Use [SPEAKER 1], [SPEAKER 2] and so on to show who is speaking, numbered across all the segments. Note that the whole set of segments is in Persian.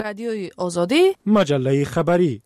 [SPEAKER 1] رادیوی آزادی،
[SPEAKER 2] مجله خبری.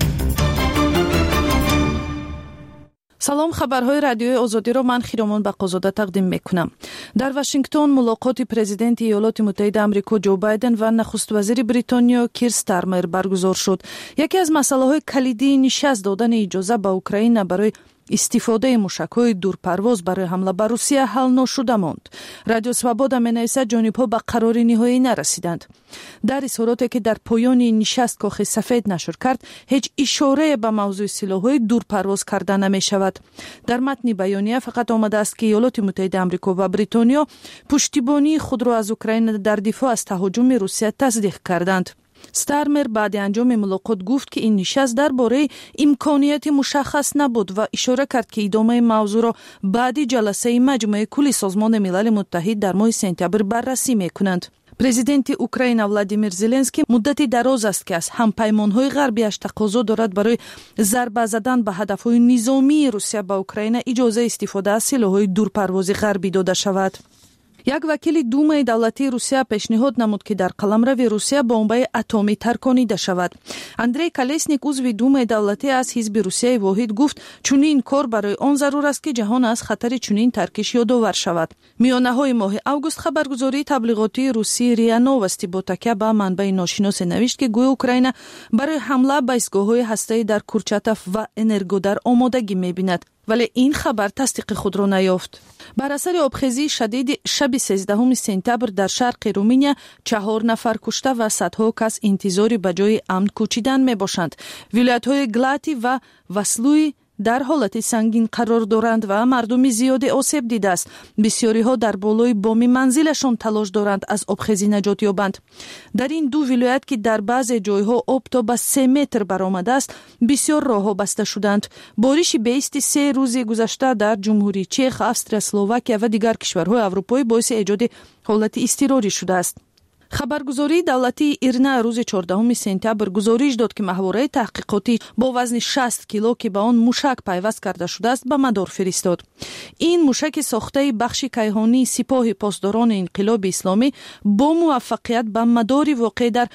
[SPEAKER 1] سلام، خبرهای رادیوی آزادی را من خیرامان بقازاده تقدیم میکنم. در واشنگتن ملاقات پرزیدنت ایالات متحده آمریکا جو بایدن و نخست وزیر بریتانیا کیر استارمر برگزار شد. یکی از مسائل کلیدی نشست دادن اجازه به اوکراین برای استفاده موشک‌های دورپرواز برای حمله بر روسیه حل نشده ماند. رادیو سوابودا می‌نویسد جانب‌ها به قرار نهایی نرسیدند. در اظهاراتی که در پایان نشست کاخ سفید نشر کرد، هیچ اشاره به موضوع سلاح‌های دورپرواز کرده نمی‌شود. در متن بیانیه فقط آمده است که ایالات متحده آمریکا و بریتانیا پشتیبانی خود را از اوکراین در دفاع از تهاجم روسیه تصدیق کردند. استارمر بعد انجام ملاقات گفت که این نشست درباره امکانیت مشخص نبود و اشاره کرد که ادامه موضوع را بعد جلسه مجمع کلی سازمان ملل متحد در ماه سپتامبر بررسی می‌کنند. پرزیدنت اوکراین ولادیمیر زلنسکی مدتی دراز است که از همپیمان‌های غربی‌اش تقاضا دارد برای ضربه زدن به هدف‌های نظامی روسیه به اوکراین اجازه استفاده از سلاح‌های دورپرواز غربی داده شود. یک وکیل دومای دولتی روسیه پیشنهاد نمود که در قلمرو روسیه بمب‌های اتمی ترکانیده شود. اندری کالسنیک عضو دومای دولتی از حزب روسیه واحد گفت چنین کار برای آن ضرور است که جهان از خطر چنین ترکش یادآور شود. میانه‌های ماه اوگوست خبرگزاری تبلیغاتی روسی ریا نووستی با تکیه به منبع ناشناس نوشت که گویا اوکراین برای حمله به ایستگاه‌های هسته‌ای در کورچاتاف و انرگودار آمادگی می‌بیند، ولی این خبر تصدیق خود را نیافت. بر اثر آبخیزی شدید شب 13 سپتامبر در شرق رومانیا 4 نفر کشته و صدها کس انتظاری به جای امن کوچیدن می باشند. ولایت‌های گلاتی و واسلوی در حالت سنگین قرار دارند و مردم زیادی آسیب دیده است. بسیاری ها در بالای بام منزلشان تلاش دارند از آبخیزی نجات یابند. در این دو ولایت که در بعضی جایها آب تا به 3 متر برآمده است، بسیار راه‌ها بسته شدند. بارش بیست 3 روز گذشته در جمهوری چک، استریا، اسلواکیه و دیگر کشورهای اروپایی باعث ایجاد حالت اضطراری شده است. خبرگزاری دولتی ایرنا روز 14 سپتامبر گزارش داد که محوره تحقیقاتی با وزن 60 کیلو که به آن موشک پیوست کرده شده است به مدار فرستاد. این موشک ساخته بخش کیهانی سپاه پاسداران انقلاب اسلامی با موفقیت به مدار واقع در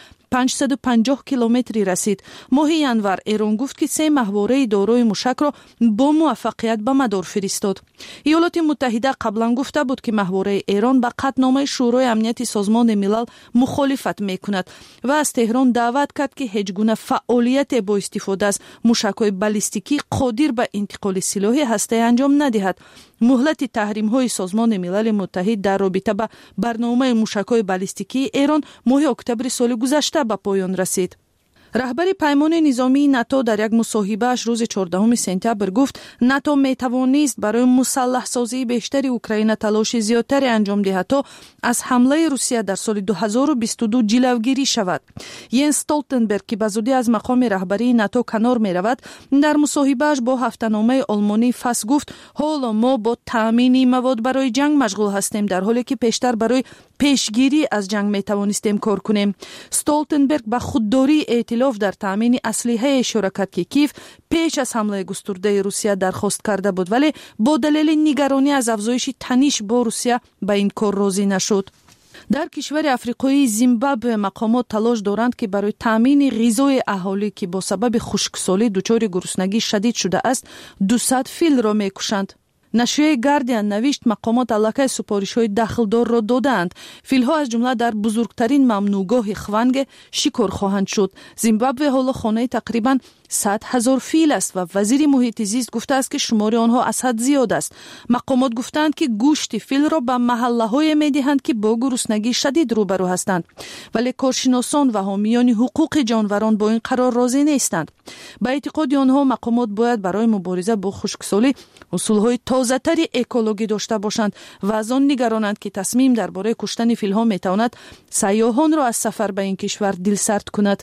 [SPEAKER 1] 550 کیلومتری رسید. ماه ینور ایران گفت که 3 محوره دارای موشک را با موفقیت به مدار فرستاد. ایالات متحده قبلا گفته بود که محوره ایران به قطعنامه شورای امنیت سازمان ملل مخالفت میکند و از تهران دعوت کرد که هیچ گونه فعالیت با استفاده از موشک‌های بالستیکی قادر به انتقال سلاح هسته‌ای انجام ندهد. مهلت تحریم‌های سازمان ملل متحد در رابطه با برنامه موشک‌های بالستیکی ایران ماه اکتبر سال گذشته به پایان رسید. رهبر پیمان نظامی ناتو در یک مصاحبه‌اش روز 14 سپتامبر گفت ناتو می‌توانست برای مسلح سازی بیشتر اوکراین تلاش زیادتری انجام دهد تا از حمله روسیه در سال 2022 جلوگیری شود. ینس استولتنبرگ که به زودی از مقام رهبری ناتو کنار می‌رود، در مصاحبه‌اش با هفته‌نامه آلمانی فاس گفت حالا ما با تامین مواد برای جنگ مشغول هستیم، در حالی که پیشتر برای پیشگیری از جنگ می‌توانستیم کار کنیم. استولتنبرگ به خودداری ائتلاف در تامین اسلحه شراکت که کیف پیش از حمله گسترده روسیه درخواست کرده بود، ولی با دلیل نگرانی از افزایش تنش با روسیه به این کار راضی نشد. در کشور افریقایی زیمبابوه مقامات تلاش دارند که برای تامین غذای اهالی که با سبب خشکسالی دچار گرسنگی شدید شده است 200 فیل را میکشند. نشریه گاردین نوشت مقامات علاقه سپارش‌های داخلدار را دادند. فیل‌ها از جمله در بزرگترین ممنوعگاه خوانگ شکار خواهند شد. زیمبابوه حالا خانه تقریباً 100,000 فیل است و وزیر محیط زیست گفته است که شمار آنها از حد زیاد است. مقامات گفتند که گوشت فیل را به محله‌های می‌دهند که با گرسنگی شدید روبرو هستند، ولی کارشناسان و حامیان حقوق جانوران با این قرار راضی نیستند. به اعتقاد آنها مقامات باید برای مبارزه با خشکسالی اصول‌های تازه‌تری اکولوژی داشته باشند و از آن نگرانند که تصمیم درباره کشتن فیل‌ها می‌تواند سیاحان را از سفر به این کشور دلسرد کند.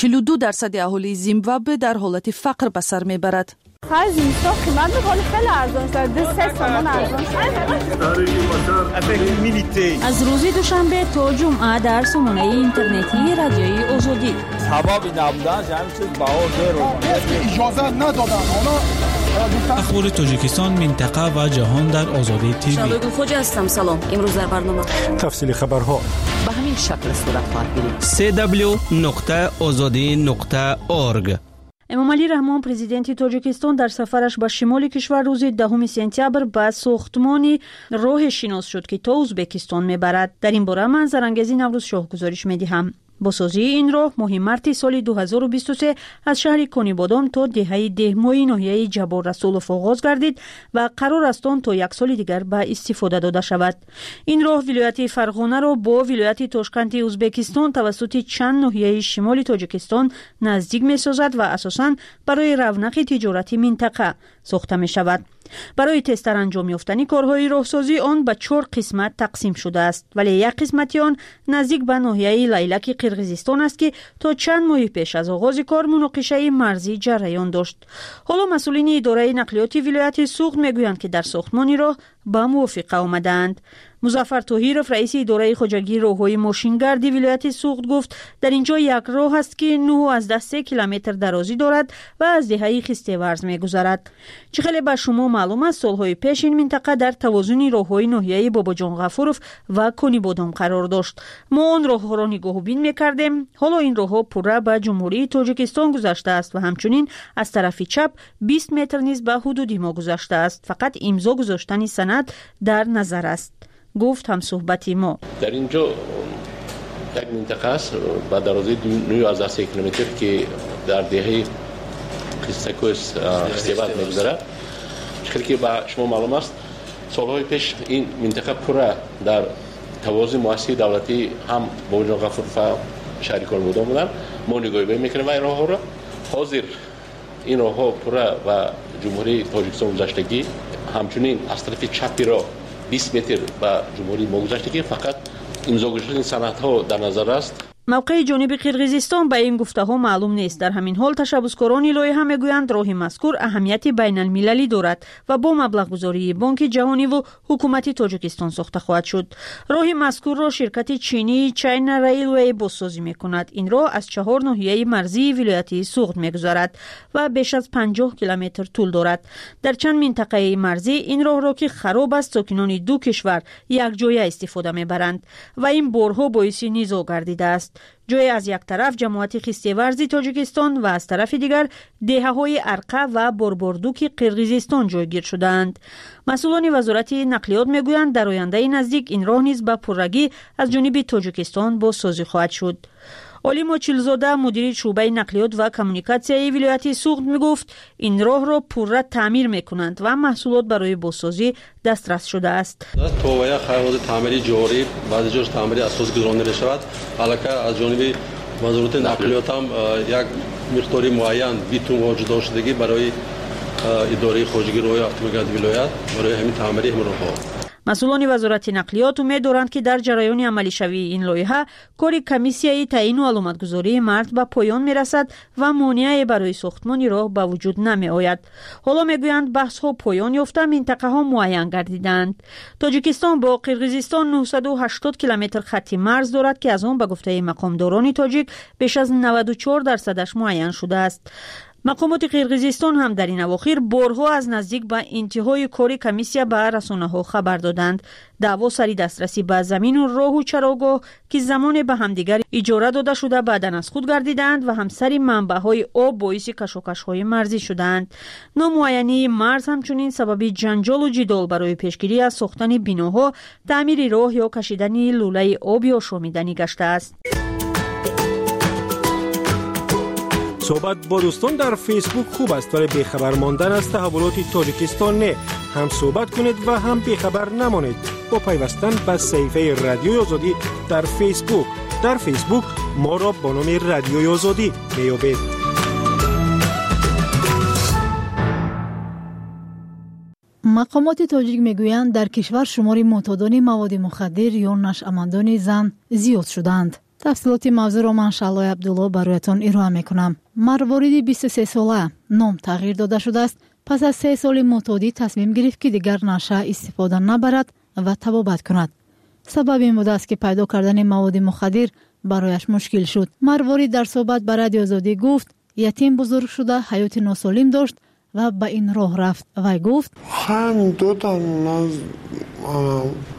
[SPEAKER 1] 42% اهالی زیمبابوه در حالت فقر به سر میبرد.
[SPEAKER 3] خرج نیستا قیمت میکنه خیلی ارزان شده 3 سامان ارزان شده.
[SPEAKER 4] از روز دوشنبه تا جمعه در سامانه اینترنتی رادیوی آزادی
[SPEAKER 5] سبب نبودن جمعی چیز بهار
[SPEAKER 6] اجازه ندادن.
[SPEAKER 2] اخبار تاجیکستان، منطقه و جهان در آزادی تیوی.
[SPEAKER 7] شادو خوج هستم. سلام. امروز در برنامه
[SPEAKER 2] تفصیل خبرها.
[SPEAKER 7] به همین شکل صورتحال گیری.
[SPEAKER 2] www.azadi.org.
[SPEAKER 4] эмомалӣ раҳмон президенти тоҷикистон дар сафараш ба шимоли кишвар рӯзи 10 сентябр ба сохтмони роҳе шинос шуд ки то узбекистон мебарад. дар ин бора ман Зарангези Наврӯзшоҳ гузориш медиҳам. босозии ин роҳ моҳи марти соли 2023 аз шаҳри Конибодом то деҳаи деҳмои ноҳияи Ҷабор Расулов оғоз гардид ва қарор аст он то 1 соли дигар ба истифода дода шавад. ин роҳ вилояти Фарғонаро бо вилояти Тошканти Узбекистон тавассути чанд ноҳияи шимоли Тоҷикистон наздик месозад ва асосан барои равнақи тиҷорати минтақа сохта мешавад. барои тезтар анҷом ёфтани корҳои роҳсозӣ он ба 4 қисмат тақсим шудааст, вале як қисмати он наздик ба ноҳияи Лайлаки Қирғизистон аст ки то чанд моҳи пеш аз оғози кор муноқишаи марзӣ ҷараён дошт. ҳоло масъулини идораи нақлиёти вилояти Суғд мегӯянд ки дар сохтмони роҳ ба мувофиқа омадаанд. Музаффар Тоҳиров, раиси идораи хоҷагии роҳҳои мошингарди вилояти Суғд гуфт, дар ин ҷо як роҳ аст ки 9.3 километр дарозӣ дорад ва аз деҳаи Хистеварз мегузарад. чӣ хеле ба шумо маълум аст, солҳои пеш ин минтақа дар тавозуни роҳҳои ноҳияи Бобоҷон Ғафуров ва Конибодом қарор дошт. мо он роҳҳоро нигоҳубин мекардем. ҳоло ин роҳҳо пурра ба ҷумҳурии Тоҷикистон гузаштааст ва ҳамчунин аз тарафи чап 20 метр низ ба ҳудуди мо гузаштааст. фақат имзо гузоштани санад дар назар аст, гуфт ҳамсуҳбати мо.
[SPEAKER 8] дар ин ҷо як минтақа аст ба дарозии 9.3 километр ки дар деҳаи Хистакӯс Хистеварз мегузарад. чӣ ки ба шумо маълум аст, солҳои пеш ин минтақа пурра дар тавозуни муассисаи давлатӣ ҳам Бобоҷон Ғафуров ва шаҳри Конибодом буданд. мо нигоҳубин мекунем ва ин роҳҳоро ҳозир ин роҳҳо пурра ва ҷумҳурии Тоҷикистон гузаштагӣ, ҳамчунин аз тарафи чапи роҳ 20 метр ба ҷумҳурии мо гузаштагӣ, фақат имзо гузоштани санадҳо дар назар аст.
[SPEAKER 4] мавқеи ҷониби Қирғизистон ба ин гуфтаҳо маълум нест. дар ҳамин ҳол ташаббускорони лоиҳа мегӯянд роҳи мазкур аҳамияти байналмилалӣ дорад ва бо маблағгузории Бонки ҷаҳониву ҳукумати Тоҷикистон сохта хоҳад шуд. роҳи мазкурро ширкати чинии China Railway бозсозӣ мекунад. ин роҳ аз 4 ноҳияи марзии вилояти Суғд мегузарад ва беш аз 50 километр тӯл дорад. дар чанд минтақаи марзӣ ин роҳро ки хароб аст, сокинони ду кишвар якҷоя истифода мебаранд ва ин борҳо боиси низоъ гардидааст. ҷое аз як тараф ҷамоати Хистеварзи Тоҷикистон ва аз тарафи дигар деҳаҳои Арқа ва Борбордуки Қирғизистон ҷойгир шудаанд. масъулони вазорати нақлиёт мегӯянд, дар ояндаи наздик ин роҳ низ ба пуррагӣ аз ҷониби Тоҷикистон бозсозӣ хоҳад шуд. Олимо Чилзода, мудири шуъбаи нақлиёт ва коммуникатсияи вилояти Суғд мегуфт, ин роҳро пурра таъмир мекунанд ва маҳсулот барои бозсозӣ дастрас шудааст.
[SPEAKER 9] товая хароди таъмири ҷорӣ баъзе ҷош таъмири асос гузаронда мешавад. аллака аз ҷониби вазорати нақлиёт ҳам як миқдори муайян битум воҷудошудагӣ барои идораи хоҷагии роҳи автомобилгади вилоят барои ҳамин таъмири ҳамин роҳҳо.
[SPEAKER 4] масъулони вазорати нақлиёт умед доранд ки дар ҷараёни амалишавии ин лоиҳа кори комиссияи таъину аломатгузории мард ба поён мерасад ва монеае барои сохтмони роҳ ба вуҷуд намеояд. ҳоло мегӯянд баҳсҳо поён ёфта, минтақаҳо муайян гардиданд. Тоҷикистон бо Қирғизистон 980 километр хатти марз дорад ки аз он ба гуфтаи мақомдорони тоҷик беш аз 94% муайян шудааст. мақомоти Қирғизистон ҳам дар ин авохир борҳо аз наздик ба интиҳои кори комиссия ба расонаҳо хабар доданд. даъво сари дастрасӣ ба замину роҳу чарогоҳ ки замоне ба ҳамдигар иҷора дода шуда баъдан аз худ гардиданд ва ҳамсари манбаъҳои об боиси кашокашҳои марзӣ шуданд. номуайянии марз ҳамчунин сабаби ҷанҷолу ҷидол барои пешгирӣ аз сохтани биноҳо, таъмири роҳ ё кашидани лӯлаи оби ошомиданӣ гаштааст.
[SPEAKER 2] صحبت با دوستان در فیسبوک خوب است ولی بیخبر ماندن از تحولات تاجیکستان نه. هم صحبت کنید و هم بیخبر نمانید با پیوستن به صفحه رادیوی آزادی در فیسبوک. در فیسبوک ما را با نام رادیوی آزادی میابید.
[SPEAKER 10] مقامات تاجیک میگویند در کشور شمار معتادان مواد مخدر یا نشأمندان زن زیاد شدند. تفصیلات موضوع را من شعلای عبدالله برایتان ارائه میکنم. مروارید 23 ساله نام تغییر داده شده است. پس از 3 سال معتادی تصمیم گرفت که دیگر نشه استفاده نبرد و تبابت کند. سبب این بوده است که پیدا کردن مواد مخدر برایش مشکل شد. مروارید در صحبت با رادیو آزادی گفت یتیم بزرگ شده، حیات ناسالم داشت و به این راه رفت. وی گفت
[SPEAKER 6] هم دادن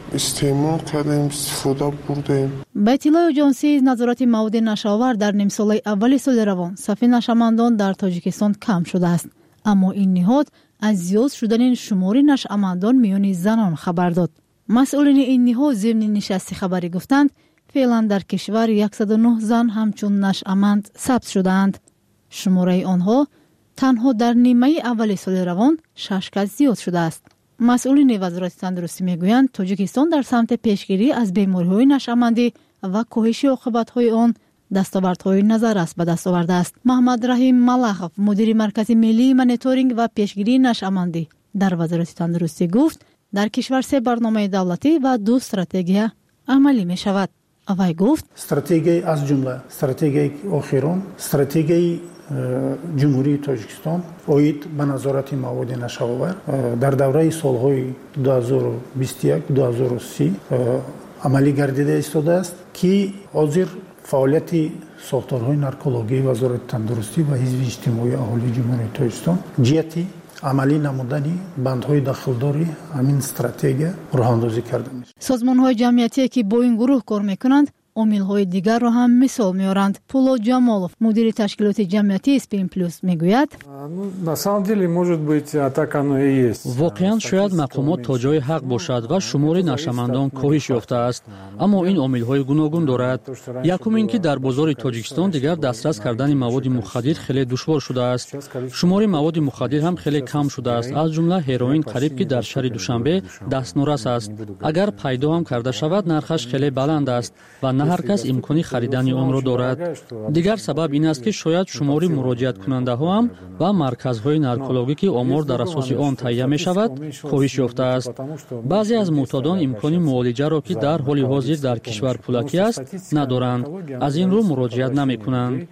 [SPEAKER 6] استعمال کردیم، استفاده بردیم.
[SPEAKER 10] با اطلاع آژانسی نظارت مواد نشآور در نیم سال اول سال روان صف نشأمندان در تاجیکستان کم شده است، اما این نهاد از زیاد شدن شمار نشأمندان میان زنان خبر داد. مسئولین این نهاد ضمن نشست خبری گفتند فعلا در کشور 109 زن همچون نشأمند ثبت شده‌اند. شماره آنها تنها در نیمه اول سال روان 6 کس زیاد شده است. مسئولین وزارت تندرستی میگویند تاجیکستان در سمت پیشگیری از بیماری‌های نشأمندی و کاهش عاقبت‌های آن دستاوردهای نظر است به دست آورده است. محمد رحیم ملخов مدیر مرکز ملی مانیتورینگ و پیشگیری نشأمندی در وزارت تندرستی گفت در کشور 3 برنامه دولتی و 2 استراتژی عملی می شود. وی گفت
[SPEAKER 7] استراتژی از جمله استراتژی آخرون، استراتژی جمهوری تاجیکستان اوید به نظارت مواد نشآور در دوره سالهای 2021-2030 عملی گردیده ایستاده است که حاضر فعالیت ساختارهای نارکولوژی وزارت تندرستی و حزب اجتماعی اهالی جمهوری تاجیکستان جهتی عملی نمودنی بندهای داخلداری همین استراتژی راهاندازی کرده میشه.
[SPEAKER 10] سازمان‌های جمعیتی که با این گروه کار میکنند عامل‌های دیگر را هم مثال میارند. پولو جامالوف مدیر تشکیلات جمعیتی اسپین پلوس میگوید
[SPEAKER 11] واقعا شاید مقامات تا جای حق باشد و شمار نشأمندان کاهش یافته است، اما این عامل‌های گوناگون دارد. یکم اینکه در بازار تاجیکستان دیگر دسترس کردن مواد مخدر خیلی دشوار شده است. شمار مواد مخدر هم خیلی کم شده است، از جمله هروئین قریب که در شهر دوشنبه دستنورس است. اگر پیدا هم کرده شود نرخش خیلی بلند است و نه هر کس امکانی خریدن آن را دارد. دیگر سبب این است که شاید شمار مراجعت کننده ها هم و مرکزهای نارکولوژیک آمار در اساس آن تهیه می شود کاهش یافته است. بعضی از معتادان امکانی معالجه را که در حال حاضر در کشور پولکی است ندارند، از این رو مراجعت نمی کنند.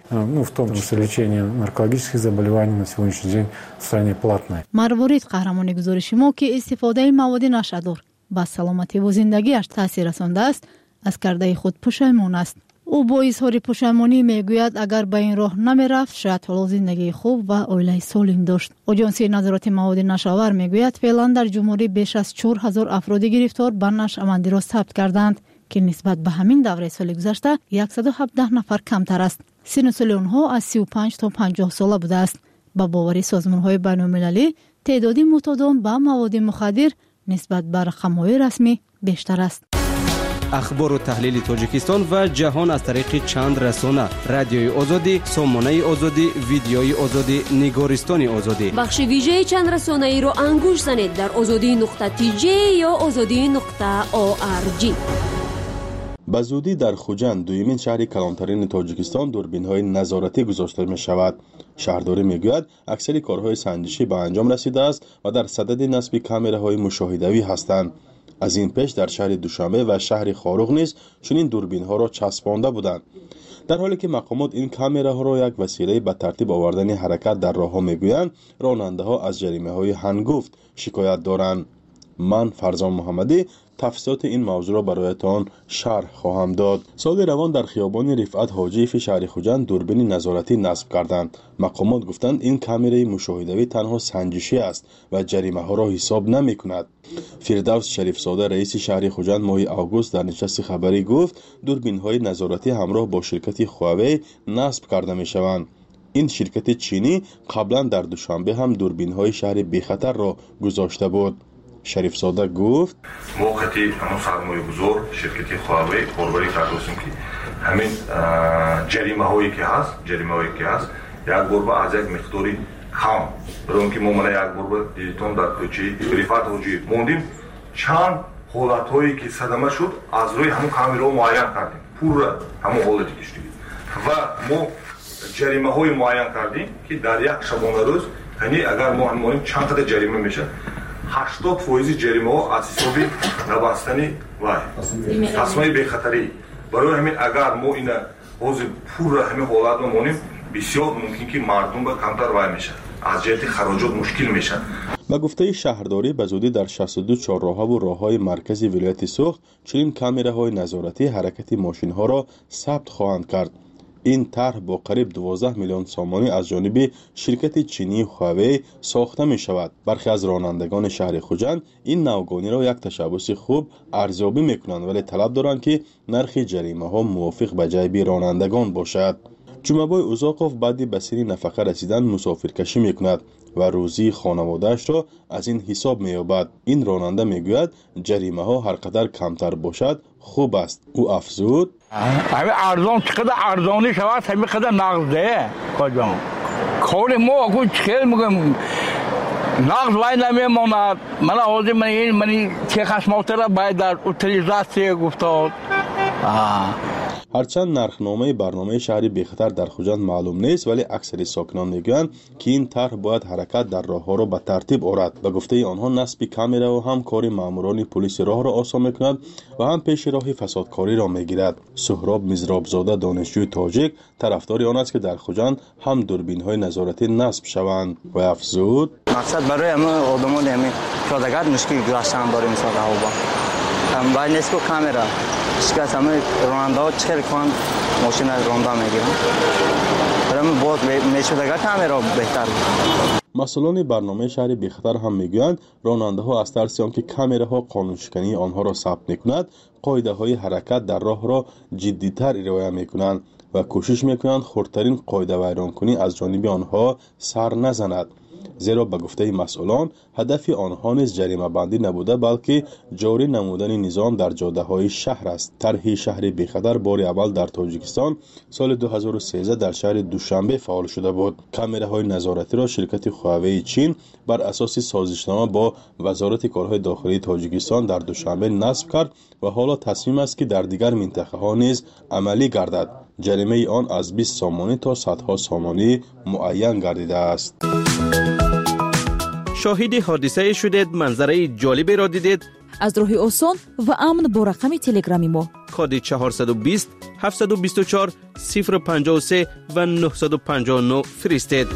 [SPEAKER 10] مروارید قهرمان گزارش ما که استفاده مواد نشادور با سلامتی و زندگیش تاثیر رسانده است از کرده خود پشیمان است. او با اظهار پشیمانی میگوید اگر به این راه نمیرفت شاید حالا زندگی خوب و عائله سالم داشت. آژانسی نظارت مواد نشآور میگوید فعلا در جمهوری بیش از 4000 افراد گرفتار به نشأمندی را ثبت کردند که نسبت به همین دوره سال گذشته 117 نفر کمتر است. سن سال آنها از 35 تا 50 ساله بوده است. با باور سازمان‌های بین‌المللی تعداد معتادان به مواد مخدر نسبت به رقم‌های رسمی بیشتر است.
[SPEAKER 12] اخبار و تحلیل تاجیکستان و جهان از طریق چند رسانه: رادیوی آزادی، سامانه آزادی، ویدیوی آزادی، نگارستان آزادی.
[SPEAKER 13] بخش ویژه چند رسانه ای را انگوش زنید در azadi.tj یا azadi.org.
[SPEAKER 14] به زودی در خوجند دومین شهر کلانترین تاجیکستان دوربین‌های نظارتی گذاشته می شود. شهرداری میگوید اکثر کارهای سنجشی به انجام رسیده است و در صدد نصب کامراهای مشاهدوی هستند. از این پیش در شهر دوشنبه و شهر خاروق نیز چنین دوربین‌ها را چسبانده بودند. در حالی که مقامات این کامراها را یک وسیله به ترتیب آوردن حرکت در راه‌ها میگویند، راننده‌ها از جریمه‌های هنگفت شکایت دارند. من فرزان محمدی تفصیلات این موضوع را برایتان شرح خواهم داد. سال روان در خیابان رفعت حاجی فی شهر خوجند دوربین نظارتی نصب کردند. مقامات گفتند این کامرای مشاهدوی تنها سنجشی است و جریمه ها را حساب نمی کند. فردوس شریف زاده رئیس شهر خوجند ماه آگوست در نشست خبری گفت دوربین های نظارتی همراه با شرکت هواوی نصب کرده می شوند. این شرکت چینی قبلا در دوشنبه هم دوربین های شهر بیخطر را گذاشته بود. شریف زاده گفت
[SPEAKER 15] موقعی همون سرمایه گذار شرکت هواوی کاربری کردیم که همین جریمه هایی که هست یک بار از یک مقداری کم برای که ما یک بار دیدیم در کوچه رفعت حاجی موندیم چند حالت هایی که صدمه شد از روی همون کامرا معین کردیم پور همون حالتی کشیدیم و ما جریمه های معین کردیم که در یک شبانه روز یعنی اگر ما همونیم چند قدر جریمه میشه 80% جریمه ها از حساب نبستنی و تصمیم بیخطری برای همین اگر ما این حوض پور همین حالت رو مونیم بسیار ممکن که مردم با کمتر وای میشه از جهت خراجات مشکل میشه.
[SPEAKER 14] با گفته شهرداری به زودی در 62 چهارراه و راههای مرکزی ولایت سوخت چنین کامراهای نظارتی حرکت ماشین ها را ثبت خواهند کرد. این طرح با قریب 12 میلیون سامانی از جانب شرکت چینی هواوی ساخته می شود. برخی از رانندگان شهر خوجند این نوگانی را یک تشبث خوب ارزیابی می کنند، ولی طلب دارند که نرخ جریمه ها موافق به جیب رانندگان باشد. جمعبای اوزاقوف بعد به سن نفقه رسیدن مسافرکشی می کند و روزی خانواده‌اش را از این حساب می یابد. این راننده می گوید جریمه ها هر قدر کمتر باشد خوب است. او افزود:
[SPEAKER 5] همه ارزان چقدر ارزانی شود همه قدر نقده کجا کار ما اگه چخیل میگم نقد وای نمیماند. من آوازی من چه خشماته را باید در اوتیلیزاسی گفتاد.
[SPEAKER 14] هرچند نرخنامه برنامه شهری بیخطر در خوجند معلوم نیست، ولی اکثر ساکنان میگویند که این طرح باید حرکت در راهها را به ترتیب آورد. به گفته آنها نصب کامرا و هم کار ماموران پلیس راه را آسان میکند و هم پیش راه فسادکاری را میگیرد. سهراب مزرابزاده دانشجوی تاجیک طرفدار آن است که در خوجند هم دوربین های نظارتی نصب شوند و افزود:
[SPEAKER 16] مقصد برای همه آدمان همین پیاده‌گر مشکل گذاشتن برای مثال هوا هم باید نیست که کامرا شکست همه راننده ها چخیل کنند ماشین راننده میگیرن برای باید میشودگه کامرا بهتر.
[SPEAKER 14] مسئولان برنامه شهر بیخطر هم میگویند راننده ها از ترس آنکه کامراها قانون شکنی آنها را ثبت میکند قاعده های حرکت در راه را جدی‌تر رعایت میکنند و کوشش میکنند خردترین قاعده ویرانکنی از جانب آنها سر نزند. زیرا به گفته مسئولان هدف آنها نیز جریمه بندی نبوده بلکه جاری نمودن نظام در جاده های شهر است. طرح شهر بیخطر بار اول در تاجیکستان سال 2013 در شهر دوشنبه فعال شده بود. کامراهای نظارتی را شرکت هواوی چین بر اساس سازشنامه با وزارت کارهای داخلی تاجیکستان در دوشنبه نصب کرد و حالا تصمیم است که در دیگر منطقه ها نیز عملی گردد. جریمه آن از 20 سامانی تا صدها سامانی معین گردیده است.
[SPEAKER 17] شاهد حادثه شدید، منظره جالبی را دیدید؟
[SPEAKER 18] از راه آسان و امن با رقم تلگرامی ما
[SPEAKER 17] کد 420 724 053 و 959 فرستید.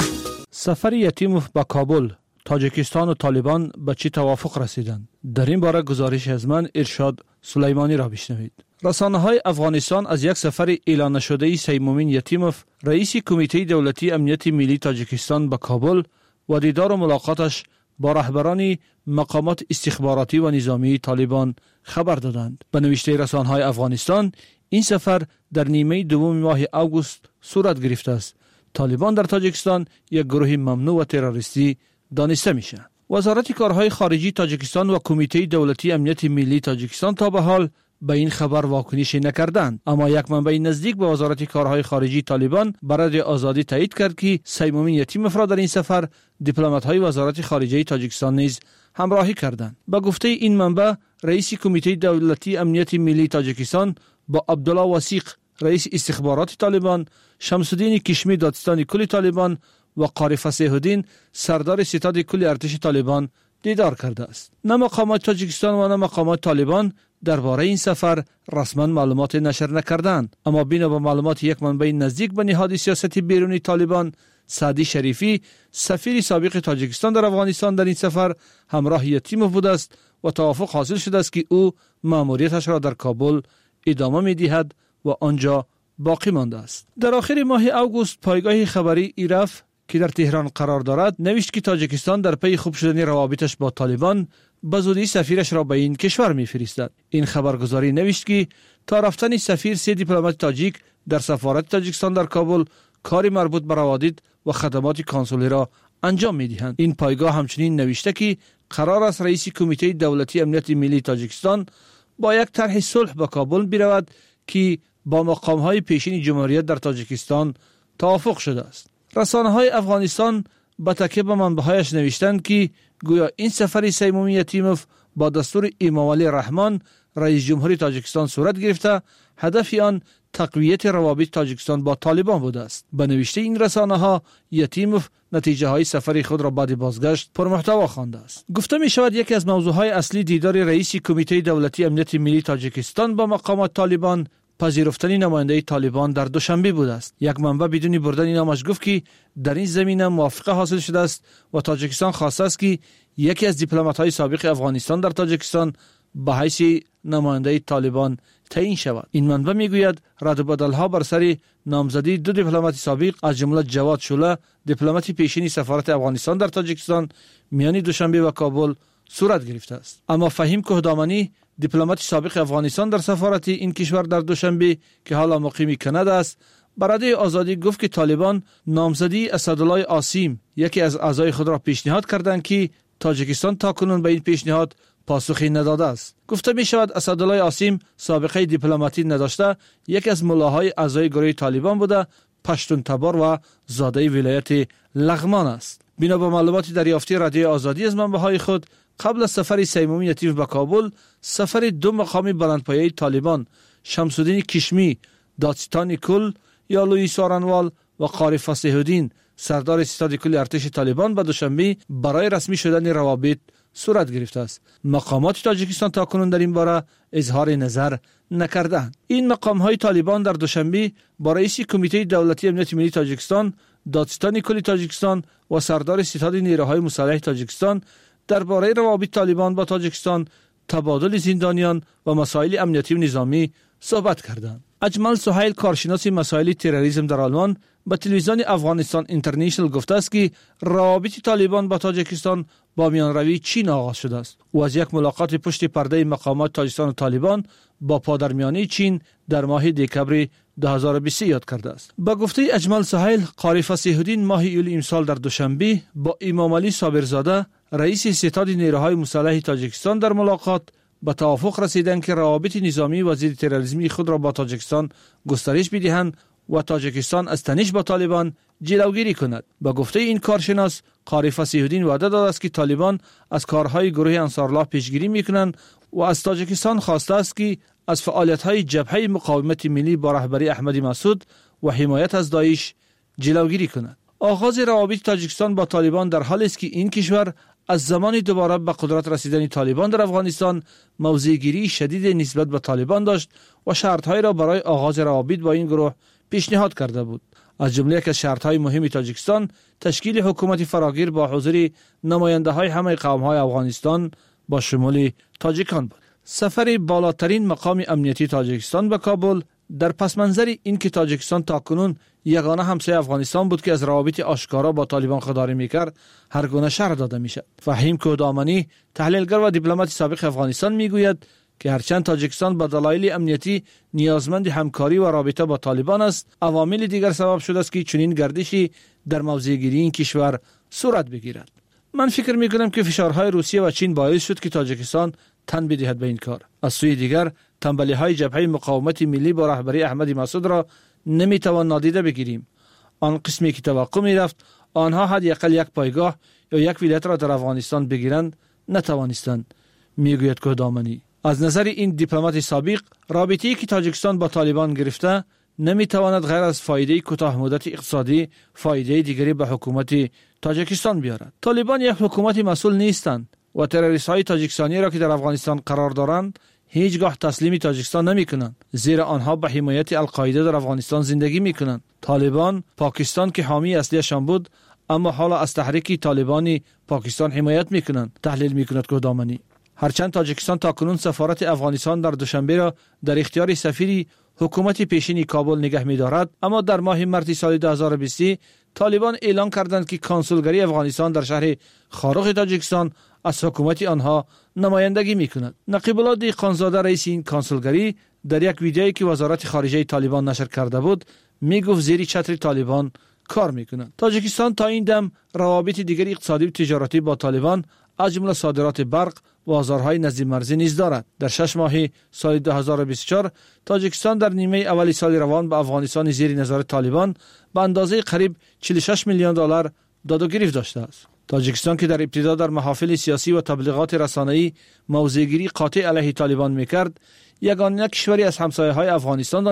[SPEAKER 11] سفر یتیموف به کابل، تاجیکستان و طالبان به چی توافق رسیدند؟ در این باره گزارش از من ارشاد سلیمانی را بشنوید. رسانه‌های افغانستان از یک سفر اعلان نشده سیمومین یتیموف، رئیس کمیته دولتی امنیت ملی تاجیکستان به کابل و دیدار و ملاقاتش با رهبران مقامات استخباراتی و نظامی طالبان خبر دادند. به نوشته رسانه‌های افغانستان این سفر در نیمه دوم ماه آگوست صورت گرفته است. طالبان در تاجیکستان یک گروه ممنوع و تروریستی دانسته میشه. وزارت کارهای خارجی تاجیکستان و کمیته دولتی امنیت ملی تاجیکستان تا به حال به این خبر واکنشی نکردند، اما یک منبع نزدیک به وزارت کارهای خارجی طالبان برای آزادی تایید کرد که سیمومین یتیموف را در این سفر دیپلمات‌های وزارت خارجه تاجیکستان نیز همراهی کردند. به گفته این منبع، رئیس کمیته دولتی امنیت ملی تاجیکستان با عبدالله وثیق، رئیس استخبارات طالبان، شمس‌الدین کشمی دادستان کل طالبان و قاری فصیح‌الدین سردار ستاد کل ارتش طالبان دیدار کرده است. نه مقامات تاجیکستان و نه مقامات طالبان درباره این سفر رسما معلومات نشر نکردند، اما بنا به معلومات یک منبع نزدیک به نهاد سیاسی بیرونی طالبان، سعدی شریفی، سفیر سابق تاجیکستان در افغانستان، در این سفر همراه یتیموف بوده است و توافق حاصل شده است که او مأموریتش را در کابل ادامه می‌دهد و آنجا باقی مانده است. در آخر ماه آگوست پایگاه خبری ایرف که در تهران قرار دارد نوشت که تاجیکستان در پی خوب شدن روابطش با طالبان به زودی سفیرش را به این کشور می‌فرستد. این خبرگزاری نوشت که تا رفتن سفیر 3 دیپلمات تاجیک در سفارت تاجیکستان در کابل کاری مربوط به روابط و خدمات کنسولی را انجام می‌دهند. این پایگاه همچنین نوشته که قرار است رئیس کمیته دولتی امنیت ملی تاجیکستان با یک طرح صلح به کابل برود که با مقام‌های پیشین جمهوریت در تاجیکستان توافق شده است. رسانه‌های افغانستان با تکیه به منبع‌هایش نوشتند که گویا این سفر سیمومین یتیموف با دستور امامعلی رحمان رئیس جمهوری تاجیکستان صورت گرفته، هدف آن تقویت روابط تاجیکستان با طالبان بوده است. به نوشته این رسانه‌ها یتیموف نتیجه های سفر خود را بعد بازگشت پرمحتوا خوانده است. گفته می شود یکی از موضوعهای اصلی دیدار رئیس کمیته دولتی امنیت ملی تاجیکستان با مقامات طالبان پذیرفتن نماینده طالبان در دوشنبه بوده است. یک منبع بدون بردن نامش گفت که در این زمینه موافقه حاصل شده است و تاجیکستان خواسته است که یکی از دیپلمات‌های سابق افغانستان در تاجیکستان
[SPEAKER 19] به حیث نماینده طالبان تعیین شود. این منبع میگوید رد و بدل‌ها بر سر نامزدی دو دیپلمات سابق از جمله جواد شوله دیپلمات پیشین سفارت افغانستان در تاجیکستان میان دوشنبه و کابل صورت گرفته است. اما فهیم کوهدامنی دیپلمات سابق افغانستان در سفارت این کشور در دوشنبه که حالا مقیم کانادا است به رادیوی آزادی گفت که طالبان نامزدی اسدالله عاصم یکی از اعضای خود را پیشنهاد کردند که تاجیکستان تاکنون به این پیشنهاد پاسخی نداده است. گفته می شود اسدالله عاصم سابقه دیپلماتی نداشته، یکی از ملاهای اعضای گروه طالبان بوده، پشتون تبار و زاده ولایت لغمان است. بنا به معلومات دریافتی رادیوی آزادی از منبع‌های خود، قبل از سفر سیمومی لطیف به کابل، سفر دو مقام بلندپایه طالبان شمس‌الدین کشمی دادستان کل یا لویی سارنوال و قاری فصیح‌الدین سردار ستاد کل ارتش طالبان به دوشنبه برای رسمی شدن روابط صورت گرفته است. مقامات تاجیکستان تاکنون در این باره اظهار نظر نکردند. این مقام‌های طالبان در دوشنبه با رئیس کمیته دولتی امنیت ملی تاجیکستان دادستان کل تاجیکستان و سردار ستاد نیروهای مسلح تاجیکستان درباره روابط طالبان با تاجیکستان، تبادل زندانیان و مسائل امنیتی و نظامی صحبت کردند. اجمل سهیل کارشناس مسائل تروریسم در آلمان به تلویزیون افغانستان اینترنشنال گفته است که روابط طالبان با تاجیکستان با میانروی چین آغاز شده است و از یک ملاقات پشت پرده مقامات تاجیکستان و طالبان با پادرمیانی چین در ماه دکبر 2020 یاد کرده است. با گفته اجمل سهیل، قاری فصیح‌الدین ماه ایول امسال در دوشنبه با امام علی صابرزاده رئیس ستاد نیروهای مسلح تاجیکستان در ملاقات به توافق رسیدند که روابط نظامی و ضد تروریسمی خود را با تاجیکستان گسترش بدهند و تاجیکستان از تنش با طالبان جلوگیری کند. با گفته این کارشناس، قاری فصیح‌الدین وعده داده است که طالبان از کارهای گروه انصارالله پیشگیری میکنند و از تاجیکستان خواسته است که از فعالیت‌های جبهه مقاومت ملی با رهبری احمدی مسعود و حمایت از داعش جلوگیری کند. آغاز روابط تاجیکستان با طالبان در حالی است که این کشور از زمان دوباره به قدرت رسیدن طالبان در افغانستان موضع‌گیری شدید نسبت به طالبان داشت و شرط‌های را برای آغاز روابط با این گروه پیشنهاد کرده بود. از جمله یک از شرط‌های مهم تاجیکستان تشکیل حکومت فراگیر با حضور نماینده‌های همه قوم‌های افغانستان با شمول تاجیکان بود. سفر بالاترین مقام امنیتی تاجیکستان به کابل در پس منظر این که تاجیکستان تاکنون یگانه همسایه افغانستان بود که از روابط آشکارا با طالبان خودداری میکرد هر گونه شرح داده میشد. فهیم کوهدامنی تحلیلگر و دیپلمات سابق افغانستان میگوید که هرچند تاجیکستان به دلایل امنیتی نیازمند همکاری و رابطه با طالبان است، عوامل دیگر سبب شده است که چنین گردشی در موضع‌گیری این کشور صورت بگیرد. من فکر میکنم که فشارهای روسیه و چین باعث شد که تاجیکستان تن بدهد به این کار. از سوی دیگر تنبلی‌های جبهه مقاومت ملی با رهبری احمدی مسعود را نمیتوان نادیده بگیریم. آن قسمی که توقع میرفت آنها حداقل یک پایگاه یا یک ولایت را در افغانستان بگیرند نتوانستند، میگوید کوهدامنی. از نظر این دیپلمات سابق، رابطه‌ای که تاجیکستان با طالبان گرفته نمیتواند غیر از فایده کوتاه مدت اقتصادی فایده دیگری به حکومت تاجیکستان بیارد. طالبان یک حکومت مسئول نیستند و تروریست‌های تاجیکستانی را که در افغانستان قرار دارند هیچگاه تسلیم تاجیکستان نمی‌کنند، زیرا آنها به حمایت القاعده در افغانستان زندگی می‌کنند. طالبان پاکستان که حامی اصلیشان بود، اما حالا از تحریک طالبانی پاکستان حمایت می‌کنند، تحلیل می‌کند کوهدامنی. هرچند تاجیکستان تاکنون سفارت افغانستان در دوشنبه را در اختیار سفیر حکومت پیشین کابل نگه می‌دارد، اما در ماه مارس سال 2020 طالبان اعلام کردند که کنسولگری افغانستان در شهر خارق تاجیکستان از حکومت آنها نمایندگی می‌کند. نقیب الله دیقانزاده رئیس این کنسولگری در یک ویدیویی که وزارت خارجه طالبان نشر کرده بود میگفت زیر چتر طالبان کار می‌کند. تاجیکستان تا این دم روابط دیگر اقتصادی و تجارتی با طالبان از جمله صادرات برق و بازارهای نزدیک مرزی نیز دارد. در 6 ماه سال 2024 تاجیکستان در نیمه اولی سال روان به افغانستان زیر نظارت طالبان به اندازه قریب 46 میلیون دلار داد و گرفت داشته است. تاجیکستان که در ابتدا در محافل سیاسی و تبلیغات رسانه‌ای موضع‌گیری قاطع علیه طالبان می‌کرد، یگانه کشوری از همسایه‌های افغانستان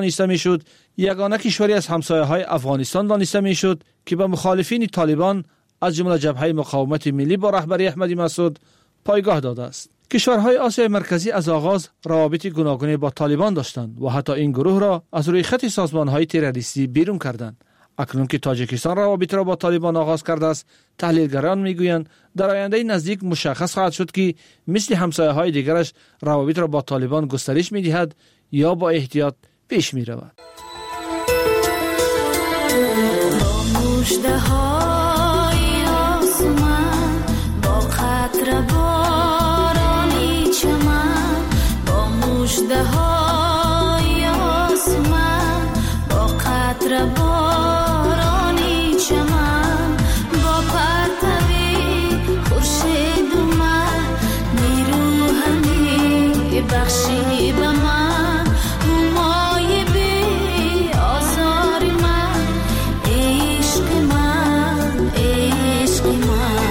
[SPEAKER 19] دانسته می‌شد که به مخالفین طالبان از جمله جبهه مقاومت ملی با رهبری احمدی مسعود پایگاه داده است. کشورهای آسیای مرکزی از آغاز روابط گوناگونی با طالبان داشتند و حتی این گروه را از روی خط سازمان‌های تروریستی بیرون کردند. اکنون که تاجیکستان روابط را با طالبان آغاز کرده است، تحلیلگران میگویند در آینده نزدیک مشخص خواهد شد که مثل همسایه‌های دیگرش روابط را با طالبان گسترش می‌دهد یا با احتیاط پیش می‌رود.
[SPEAKER 20] بخشی به من مای بی آزار من عشق من عشق من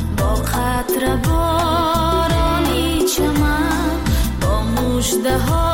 [SPEAKER 20] the heart